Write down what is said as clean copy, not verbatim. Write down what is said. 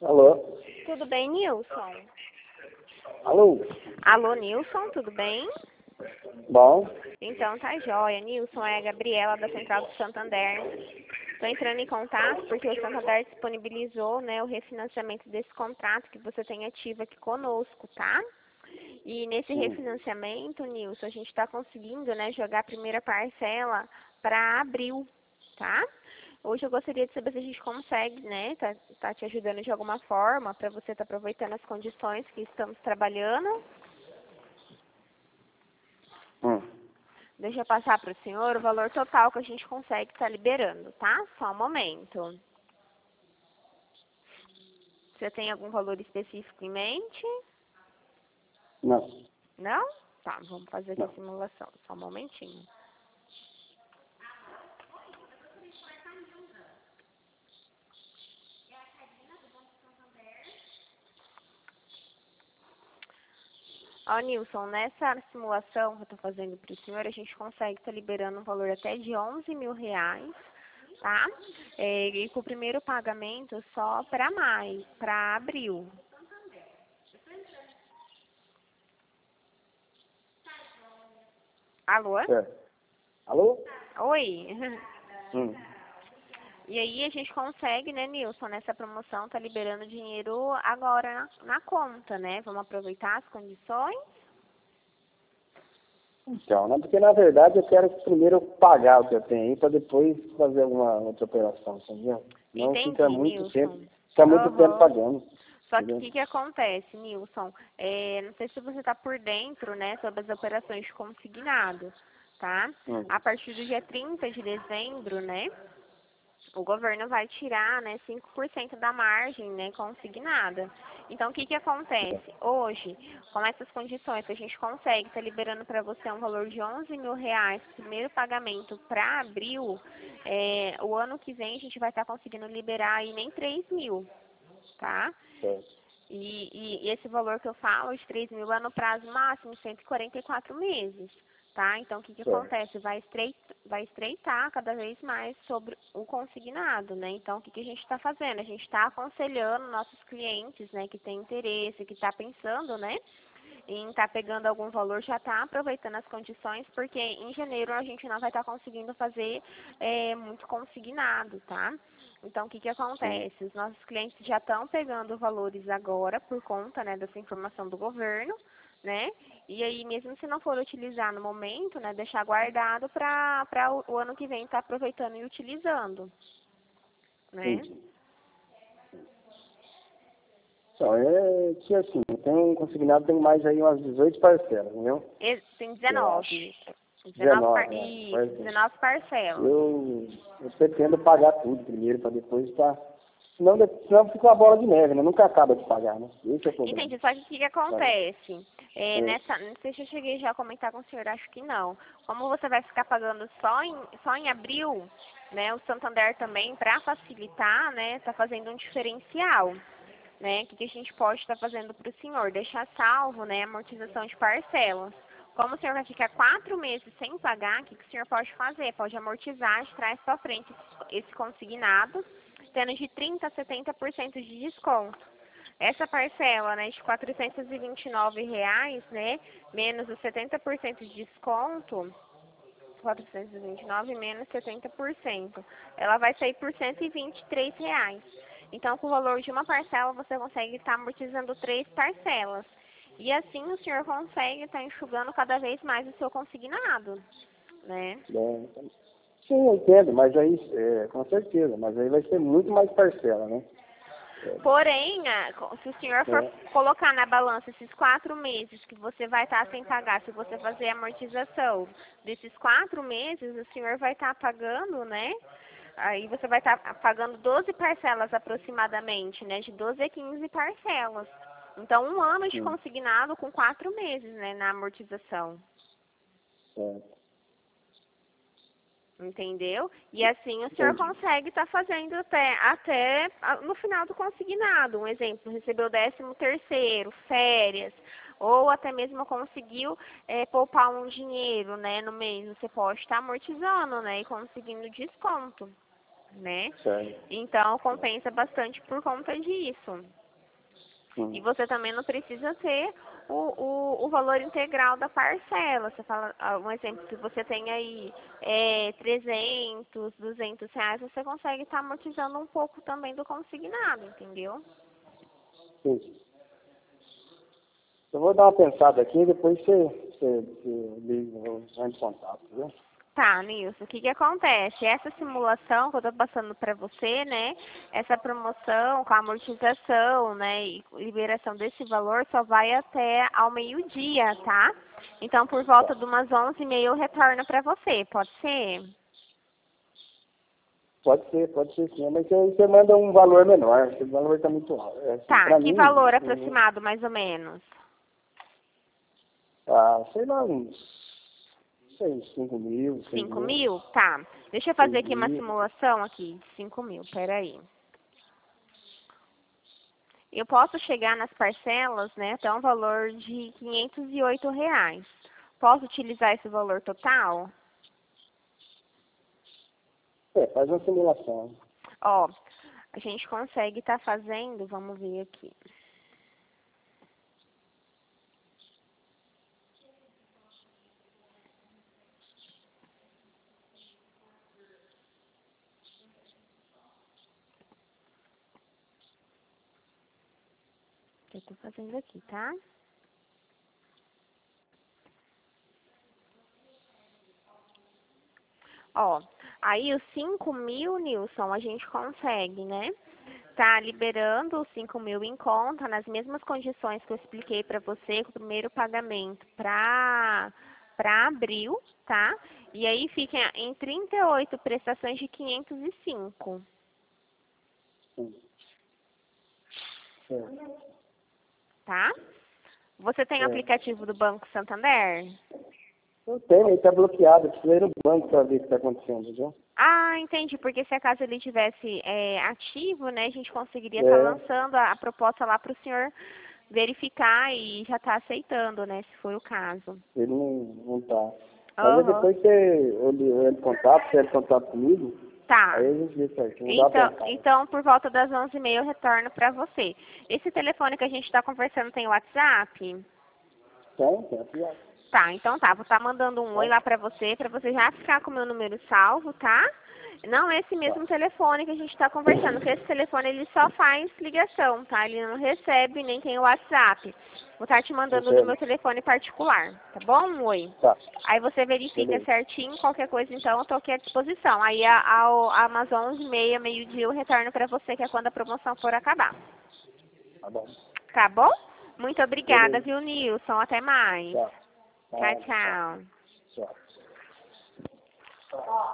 Alô? Tudo bem, Nilson? Alô? Alô, Nilson, tudo bem? Bom? Então tá jóia. Nilson, é a Gabriela da Central do Santander. Estou entrando em contato porque o Santander disponibilizou, né, o refinanciamento desse contrato que você tem ativo aqui conosco, tá? E nesse refinanciamento, Nilson, a gente está conseguindo, né, jogar a primeira parcela para abril, tá? Hoje eu gostaria de saber se a gente consegue, né, tá te ajudando de alguma forma para você estar aproveitando as condições que estamos trabalhando. Deixa eu passar para o senhor o valor total que a gente consegue estar liberando, tá? Só um momento. Você tem algum valor específico em mente? Não. Não? Tá, vamos fazer aqui a Não. simulação. Só um momentinho. Ó, Nilson, nessa simulação que eu estou fazendo para o senhor, a gente consegue estar liberando um valor até de R$ 11.000, tá? E com o primeiro pagamento só para maio, para abril. Alô? Certo. Alô? Oi? Hum. E aí a gente consegue, né, Nilson, nessa promoção, tá liberando dinheiro agora na conta, né? Vamos aproveitar as condições? Então, né? Porque na verdade eu quero primeiro pagar o que eu tenho aí para depois fazer alguma outra operação, entendeu? Não Entendi, fica muito Nilson. tempo, fica muito tempo pagando. Só que o Entendeu? que acontece, Nilson? Não sei se você está por dentro, né, sobre as operações de consignado, tá? A partir do dia 30 de dezembro, né, o governo vai tirar, né, 5% da margem, né, consignada. Então, o que acontece? Hoje, com essas condições, a gente consegue estar liberando para você um valor de R$ 11.000, primeiro pagamento para abril. O ano que vem, a gente vai estar conseguindo liberar aí nem 3.000, tá? Certo. E esse valor que eu falo, de 3.000, é no prazo máximo, 144 meses. Tá? Então, o que acontece? Vai estreitar cada vez mais sobre o consignado, né? Então, o que a gente está fazendo? A gente está aconselhando nossos clientes, né, que tem interesse, que está pensando, né, em estar pegando algum valor, já está aproveitando as condições, porque em janeiro a gente não vai estar conseguindo fazer muito consignado, tá? Então, o que acontece? Os nossos clientes já estão pegando valores agora por conta, né, dessa informação do governo, né? E aí, mesmo se não for utilizar no momento, né, deixar guardado para o ano que vem estar aproveitando e utilizando, né? Então, é que assim, tem um consignado, tem mais aí umas 18 parcelas, entendeu? Tem 19. 19, né? Isso, 19 parcelas. Eu pretendo pagar tudo primeiro para depois estar. Senão fica uma bola de neve, né? Nunca acaba de pagar, né? Esse é o problema. Entendi, só que o que acontece? Não sei se eu cheguei já a comentar com o senhor, acho que não. Como você vai ficar pagando só em abril, né? O Santander também, para facilitar, né, tá fazendo um diferencial. Né? O que a gente pode estar fazendo para o senhor? Deixar salvo, né, a amortização de parcelas. Como o senhor vai ficar 4 meses sem pagar, o que o senhor pode fazer? Pode amortizar de trás para frente esse consignado, tendo de 30% a 70% de desconto. Essa parcela, né, de R$ 429, né, menos os 70% de desconto, 429 menos 70%, ela vai sair por R$ 123. Então, com o valor de uma parcela, você consegue estar amortizando 3 parcelas. E assim o senhor consegue estar enxugando cada vez mais o seu consignado, né? Sim, eu entendo, mas aí, com certeza, mas aí vai ser muito mais parcela, né? Porém, se o senhor for colocar na balança esses 4 meses que você vai estar sem pagar, se você fazer a amortização desses 4 meses, o senhor vai estar pagando, né? Aí você vai estar pagando 12 parcelas aproximadamente, né? De 12 a 15 parcelas. Então, um ano de consignado com 4 meses, né? Na amortização. Entendeu? E assim o senhor consegue estar fazendo até no final do consignado. Um exemplo, recebeu 13º, férias, ou até mesmo conseguiu poupar um dinheiro, né, no mês. Você pode estar amortizando, né, e conseguindo desconto. né? Certo. Então, compensa bastante por conta disso. E você também não precisa ter o valor integral da parcela. Você fala, um exemplo, se você tem aí 300, 200 reais, você consegue estar amortizando um pouco também do consignado, entendeu? Sim. Eu vou dar uma pensada aqui e depois você liga, eu entro em contato, viu? Tá, Nilson, o que acontece? Essa simulação que eu tô passando para você, né? Essa promoção com a amortização, né? E liberação desse valor só vai até ao meio-dia, tá? Então, por volta de umas 11h30 eu retorno para você, pode ser? Pode ser sim, mas você manda um valor menor, esse valor está muito alto. Tá, Pra que mim, valor aproximado, mais ou menos? sei lá, uns 5.000, 5 6.000. mil? Tá. Deixa eu fazer aqui uma 6.000. simulação aqui de 5 mil, peraí. Eu posso chegar nas parcelas, né, até um valor de R$ 508. Posso utilizar esse valor total? Faz uma simulação. Ó, a gente consegue estar fazendo, vamos ver aqui. Eu tô fazendo aqui, tá? Ó, aí os 5 mil, Nilson, a gente consegue, né? Tá liberando os 5 mil em conta, nas mesmas condições que eu expliquei para você, com o primeiro pagamento para abril, tá? E aí fica em 38 prestações de 505. Tá? Você tem o aplicativo do Banco Santander? Eu tenho, ele está bloqueado. Precisa ir no banco para ver o que está acontecendo, viu? Ah, entendi, porque se acaso ele tivesse ativo, né, a gente conseguiria estar lançando a proposta lá para o senhor verificar e já tá aceitando, né, se for o caso. Ele não tá. Mas depois eu entro em contato, você entra em contato comigo, Tá. aí a gente vê certinho. Então, por volta das 11h30 eu retorno para você. Esse telefone que a gente está conversando tem WhatsApp? Tem aqui. Tá, então tá. Vou estar mandando um oi lá pra você já ficar com o meu número salvo, tá? Não esse mesmo telefone que a gente está conversando, porque esse telefone ele só faz ligação, tá? Ele não recebe nem tem o WhatsApp. Vou estar te mandando no meu telefone particular, tá bom? Um oi. Tá. Aí você verifica certinho, qualquer coisa então eu tô aqui à disposição. Aí a Amazon 11h30, meio-dia, eu retorno pra você, que é quando a promoção for acabar. Tá bom. Tá bom? Muito obrigada, viu, Nilson? Até mais. Tchau. Tchau, tchau. Tchau.